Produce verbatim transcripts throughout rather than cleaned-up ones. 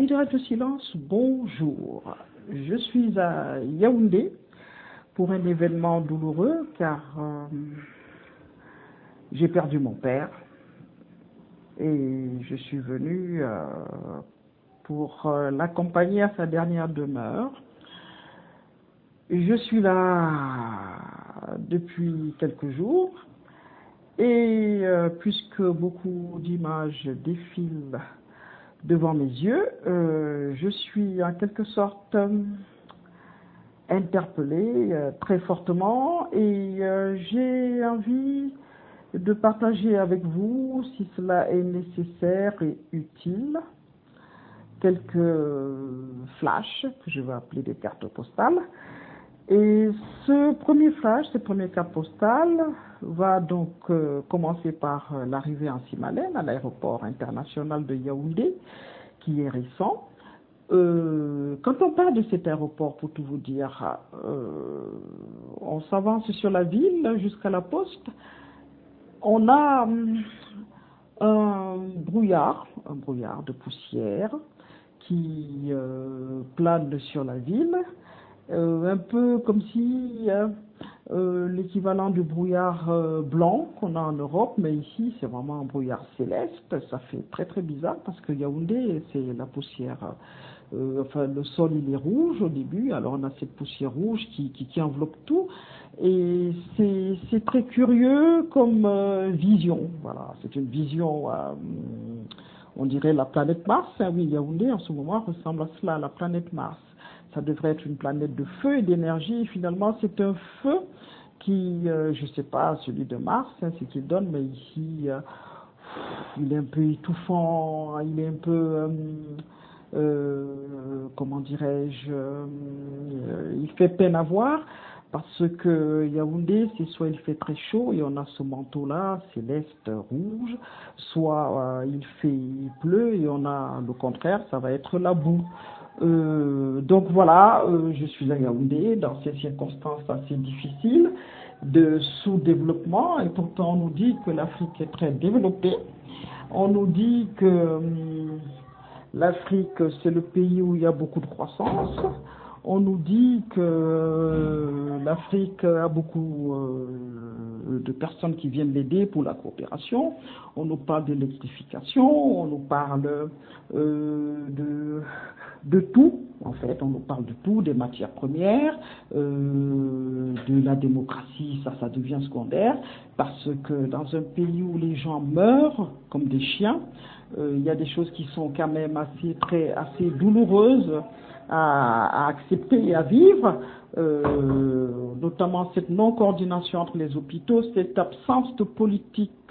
direct de silence, bonjour. Je suis à Yaoundé pour un événement douloureux car euh, j'ai perdu mon père et je suis venu euh, pour euh, l'accompagner à sa dernière demeure. Je suis là depuis quelques jours et euh, puisque beaucoup d'images défilent devant mes yeux, euh, je suis en quelque sorte euh, interpellée euh, très fortement et euh, j'ai envie de partager avec vous, si cela est nécessaire et utile, quelques flashs que je vais appeler des cartes postales. Et ce premier flash, cette première carte postale va donc euh, commencer par euh, l'arrivée en Simalène à l'aéroport international de Yaoundé, qui est récent. Euh, quand on parle de cet aéroport, pour tout vous dire, euh, on s'avance sur la ville jusqu'à la poste. On a hum, un brouillard, un brouillard de poussière qui euh, plane sur la ville. Euh, un peu comme si euh, euh, l'équivalent du brouillard euh, blanc qu'on a en Europe, mais ici c'est vraiment un brouillard céleste. Ça fait très très bizarre parce que Yaoundé, c'est la poussière, euh, enfin le sol il est rouge au début, alors on a cette poussière rouge qui, qui, qui enveloppe tout, et c'est très curieux comme euh, vision. Voilà, c'est une vision, euh, on dirait la planète Mars. Hein, oui, Yaoundé en ce moment ressemble à cela, à la planète Mars. Ça devrait être une planète de feu et d'énergie. Finalement, c'est un feu qui, euh, je ne sais pas, celui de Mars, hein, ce qu'il donne, mais ici, euh, il est un peu étouffant, il est un peu, euh, euh, comment dirais-je, euh, il fait peine à voir, parce que Yaoundé, c'est soit il fait très chaud et on a ce manteau-là, céleste rouge, soit euh, il fait, il pleut et on a le contraire, ça va être la boue. Euh, donc voilà, euh, je suis à Yaoundé dans ces circonstances assez difficiles de sous-développement, et pourtant on nous dit que l'Afrique est très développée. On nous dit que hum, l'Afrique c'est le pays où il y a beaucoup de croissance. On nous dit que euh, l'Afrique a beaucoup euh, de personnes qui viennent l'aider pour la coopération. On nous parle d'électrification, on nous parle euh, de, de tout, en fait. On nous parle de tout, des matières premières, euh, de la démocratie, ça, ça devient secondaire, parce que dans un pays où les gens meurent comme des chiens, euh, il y a des choses qui sont quand même assez, très, assez douloureuses À, à accepter et à vivre, euh, notamment cette non-coordination entre les hôpitaux, cette absence de politique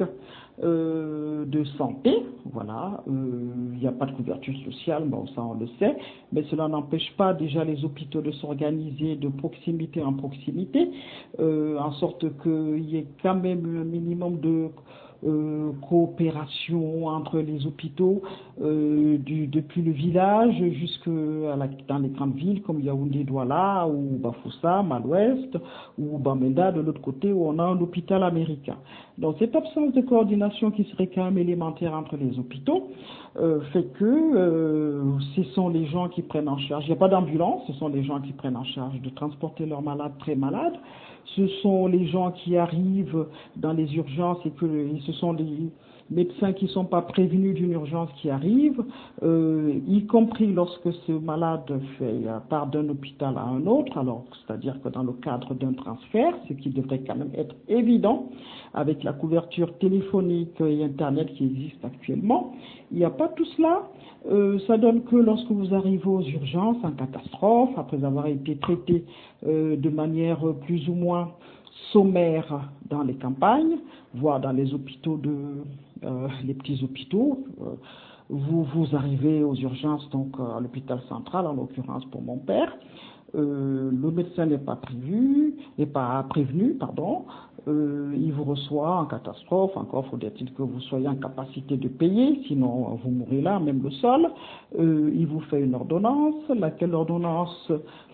euh, de santé. Voilà, euh, il n'y a pas de couverture sociale, bon ça on le sait, mais cela n'empêche pas déjà les hôpitaux de s'organiser de proximité en proximité, euh, en sorte qu'il y ait quand même un minimum de Euh, coopération entre les hôpitaux euh, du, depuis le village jusque à la, dans les grandes villes comme Yaoundé, Douala ou Bafoussam à l'ouest ou Bamenda de l'autre côté où on a un hôpital américain. Donc cette absence de coordination qui serait quand même élémentaire entre les hôpitaux euh, fait que euh, ce sont les gens qui prennent en charge, il n'y a pas d'ambulance, ce sont les gens qui prennent en charge de transporter leurs malades très malades. Ce sont les gens qui arrivent dans les urgences et que et ce sont les médecins qui ne sont pas prévenus d'une urgence qui arrive, euh, y compris lorsque ce malade fait part d'un hôpital à un autre, alors c'est-à-dire que dans le cadre d'un transfert, ce qui devrait quand même être évident avec la couverture téléphonique et Internet qui existe actuellement, il n'y a pas tout cela. Euh, ça donne que lorsque vous arrivez aux urgences en catastrophe, après avoir été traité euh, de manière plus ou moins sommaire dans les campagnes, voire dans les hôpitaux de euh, les petits hôpitaux, euh, vous vous arrivez aux urgences donc à l'hôpital central en l'occurrence pour mon père. Euh, le médecin n'est pas prévu, n'est pas prévenu, pardon. Euh, il vous reçoit en catastrophe, encore faudrait-il que vous soyez en capacité de payer, sinon vous mourrez là, même le sol. Euh, il vous fait une ordonnance, laquelle ordonnance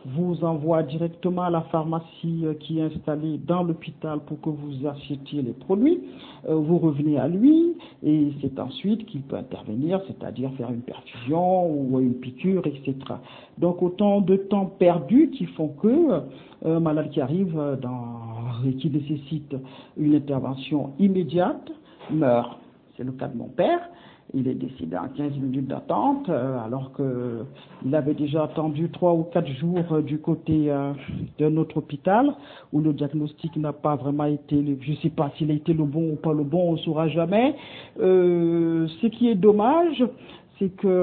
vous envoie directement à la pharmacie qui est installée dans l'hôpital pour que vous achetiez les produits. Euh, vous revenez à lui et c'est ensuite qu'il peut intervenir, c'est-à-dire faire une perfusion ou une piqûre, et cetera. Donc autant de temps perdu qui font que un malade qui arrive dans, et qui nécessite une intervention immédiate meurt. C'est le cas de mon père. Il est décédé en quinze minutes d'attente, euh, alors qu'il avait déjà attendu trois ou quatre jours euh, du côté euh, de notre hôpital, où le diagnostic n'a pas vraiment été, je ne sais pas s'il a été le bon ou pas le bon, on ne saura jamais. Euh, ce qui est dommage, c'est que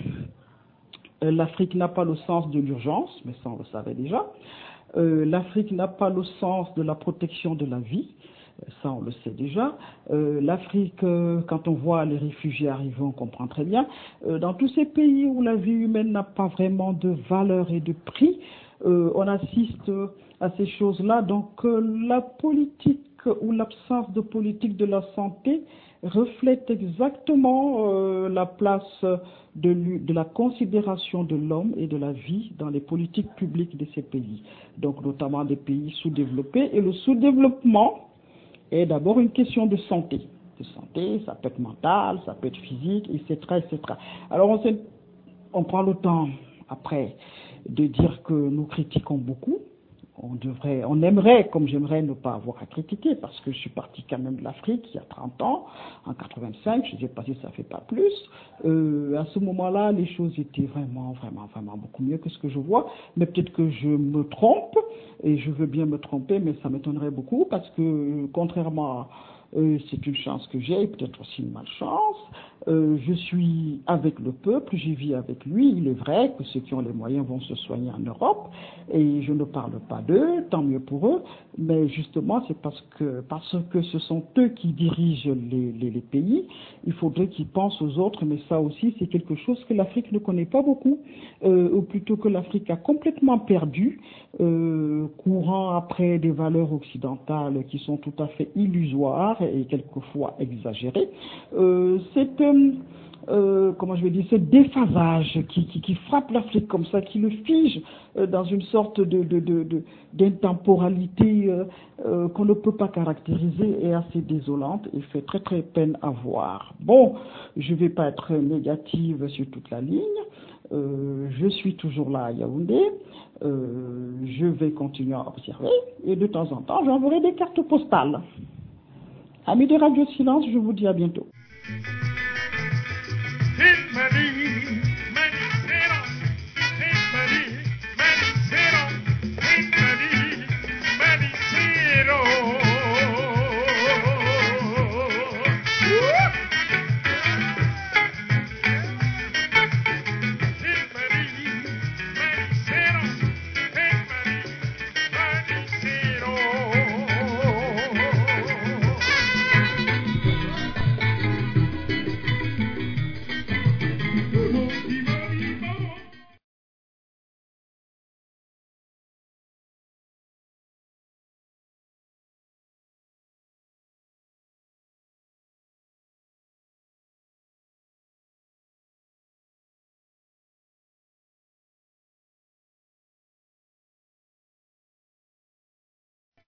euh, l'Afrique n'a pas le sens de l'urgence, mais ça on le savait déjà. Euh, L'Afrique n'a pas le sens de la protection de la vie. Ça, on le sait déjà. Euh, L'Afrique, euh, quand on voit les réfugiés arriver, on comprend très bien. Euh, dans tous ces pays où la vie humaine n'a pas vraiment de valeur et de prix, euh, on assiste à ces choses-là. Donc, euh, la politique ou l'absence de politique de la santé reflète exactement euh, la place de, de la considération de l'homme et de la vie dans les politiques publiques de ces pays. Donc, notamment des pays sous-développés. Et le sous-développement est d'abord une question de santé. De santé, ça peut être mental, ça peut être physique, et cetera, et cetera. Alors on, sait, on prend le temps après de dire que nous critiquons beaucoup. On devrait, on aimerait, comme j'aimerais, ne pas avoir à critiquer, parce que je suis parti quand même de l'Afrique il y a trente ans, en quatre-vingt-cinq, je ne sais pas si ça fait pas plus. Euh, à ce moment-là, les choses étaient vraiment, vraiment, vraiment beaucoup mieux que ce que je vois. Mais peut-être que je me trompe, et je veux bien me tromper, mais ça m'étonnerait beaucoup, parce que contrairement à Euh, c'est une chance que j'ai, peut-être aussi une malchance. Euh, je suis avec le peuple, j'y vis avec lui. Il est vrai que ceux qui ont les moyens vont se soigner en Europe, et je ne parle pas d'eux, tant mieux pour eux, mais justement c'est parce que, parce que ce sont eux qui dirigent les, les, les pays. Il faudrait qu'ils pensent aux autres, mais ça aussi c'est quelque chose que l'Afrique ne connaît pas beaucoup, euh, ou plutôt que l'Afrique a complètement perdu, euh, courant après des valeurs occidentales qui sont tout à fait illusoires et quelquefois exagérées. Euh, c'est euh, euh, comment je vais dire, ce déphasage qui, qui, qui frappe l'Afrique comme ça, qui le fige euh, dans une sorte de, de, de, de, d'intemporalité euh, euh, qu'on ne peut pas caractériser, est assez désolante et fait très très peine à voir. Bon, je ne vais pas être négative sur toute la ligne. Euh, je suis toujours là à Yaoundé. Euh, je vais continuer à observer et de temps en temps, j'enverrai des cartes postales. Amis de Radio Silence, je vous dis à bientôt.